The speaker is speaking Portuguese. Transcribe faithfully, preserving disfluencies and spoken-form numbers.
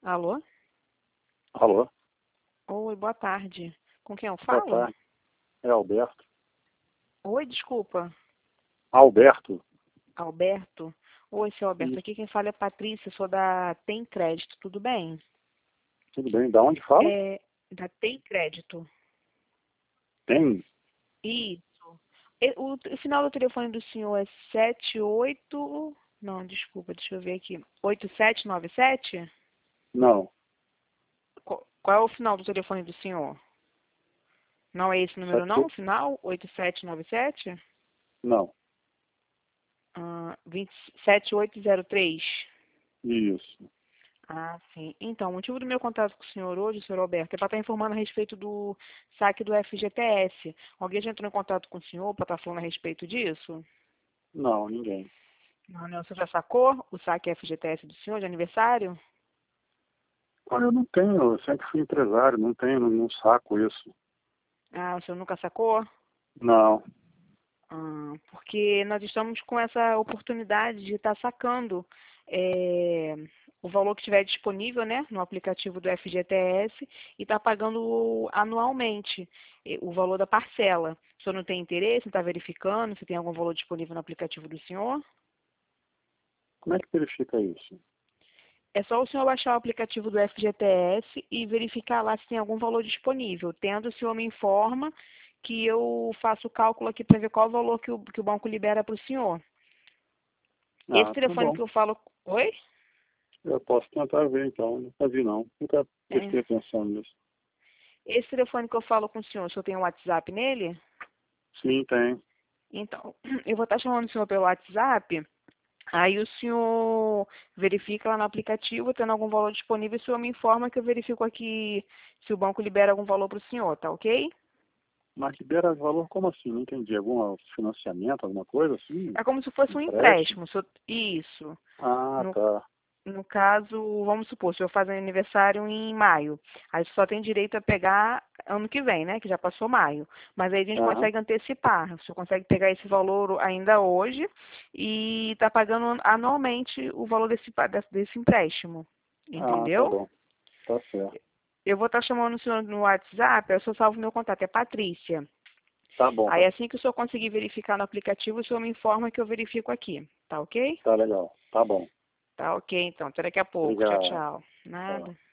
Alô? Alô? Oi, boa tarde. Com quem eu Boa falo? tarde. É Alberto. Oi, desculpa. Alberto? Alberto? Oi, seu Alberto. Isso. Aqui quem fala é Patrícia, sou da Tem Crédito, tudo bem? Tudo bem? Da onde fala? É, da Tem Crédito. Tem? Isso. E- O, o final do telefone do senhor é sete oito. Não, desculpa, deixa eu ver aqui. oito sete nove sete? Não. Qual, qual é o final do telefone do senhor? Não é esse número Sete... não? Final oito sete nove sete? Não. Ah, vinte sete oito zero três. Isso. Ah, sim. Então, o motivo do meu contato com o senhor hoje, senhor Alberto, é para estar informando a respeito do saque do F G T S. Alguém já entrou em contato com o senhor para estar falando a respeito disso? Não, ninguém. Não, não. O senhor já sacou o saque F G T S do senhor de aniversário? Olha, eu não tenho, eu sempre fui empresário, não tenho, não, não saco isso. Ah, o senhor nunca sacou? Não. Ah, porque nós estamos com essa oportunidade de estar sacando é, o valor que estiver disponível, né, no aplicativo do F G T S e estar pagando anualmente eh, o valor da parcela. O senhor não tem interesse em estar verificando se tem algum valor disponível no aplicativo do senhor? Como é que verifica isso? É só o senhor baixar o aplicativo do F G T S e verificar lá se tem algum valor disponível. Tendo, o senhor me informa que eu faço o cálculo aqui para ver qual o valor que o, que o banco libera para o senhor. Esse Ah, tá telefone bom. que eu falo. Oi? Eu posso tentar ver então, nunca vi não. Nunca É. prestei atenção nisso. Esse telefone que eu falo com o senhor, o senhor tem um WhatsApp nele? Sim, tem. Então, eu vou estar chamando o senhor pelo WhatsApp. Aí o senhor verifica lá no aplicativo, tendo algum valor disponível, o senhor me informa que eu verifico aqui se o banco libera algum valor para o senhor, tá ok? Mas libera valor como assim? Não entendi. Algum financiamento, alguma coisa assim? É como se fosse um Empréstimo? empréstimo. o senhor- Isso. Ah, No tá. No caso, vamos supor, o senhor faz aniversário em maio, aí só tem direito a pegar ano que vem, né? Que já passou maio. Mas aí a gente Aham. consegue antecipar. O senhor consegue pegar esse valor ainda hoje e está pagando anualmente o valor desse, pa- desse desse empréstimo. Ah, tá Entendeu? bom. Tá certo. Eu vou estar chamando o senhor no WhatsApp, aí o senhor salva o meu contato, é Patrícia. Tá bom, Aí Pat- assim que o senhor conseguir verificar no aplicativo, o senhor me informa que eu verifico aqui. Tá ok? tá legal. Tá bom. Tá ok, então. Até daqui a pouco. Tchau, Obrigado. tchau. Tchau. Nada.